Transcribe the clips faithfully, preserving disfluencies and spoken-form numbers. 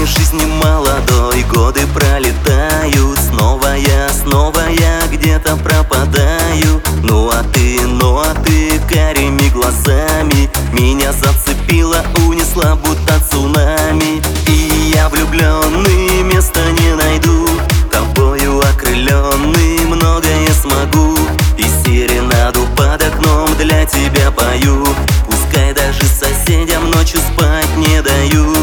моей жизни молодой, годы пролетают. Снова я, снова я где-то пропадаю. Ну а ты, ну а ты карими глазами меня зацепила, унесла будто цунами. И я влюбленный, места не найду, тобою окрыленный, многое смогу. И серенаду под окном для тебя пою, пускай даже соседям ночью спать не даю.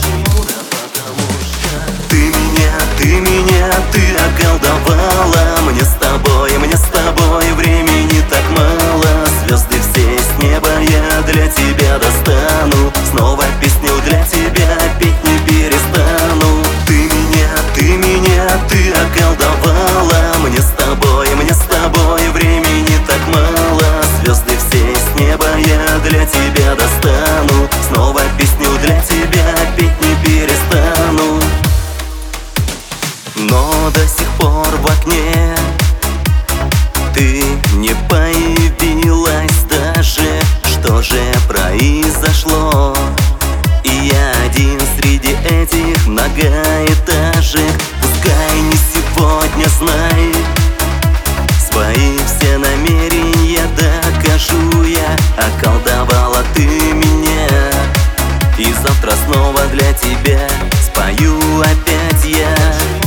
Ты меня, ты меня, ты околдовала. Мне с тобой, мне с тобой времени так мало. Звезды все с неба я для тебя достану, снова песню для тебя петь не перестану. Ты меня, ты меня, ты околдовала. Мне с тобой, мне с тобой времени так мало. Звезды все с неба я для тебя достану, снова песню для тебя петь не перестану. Но до сих пор в окне ты не появилась даже. Что же произошло? И я один среди этих многоэтажек. Пускай не сегодня, знай, свои все намерения докажу я. Околдовала ты меня, и завтра снова для тебя спою опять я.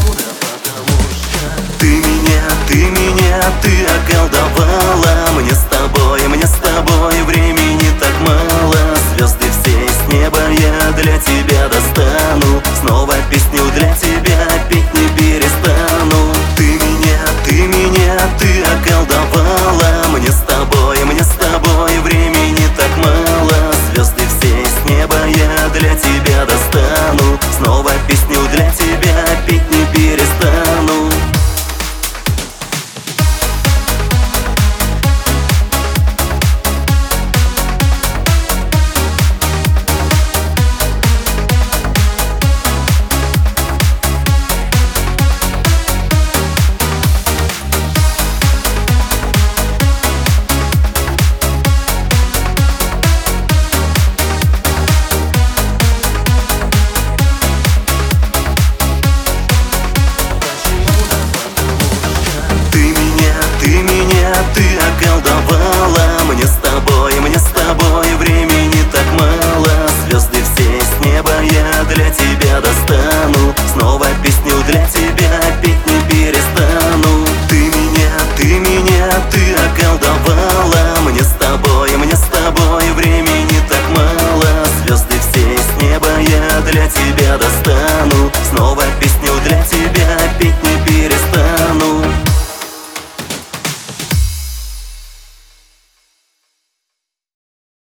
Ты меня, ты меня, ты околдовала. Мне с тобой, мне с тобой времени так мало. Звезды все с неба я для тебя достану, снова песню для тебя петь не перестану. Ты меня, ты меня, ты околдовала. Мне с тобой, мне с тобой времени так мало. Звезды все с неба я для тебя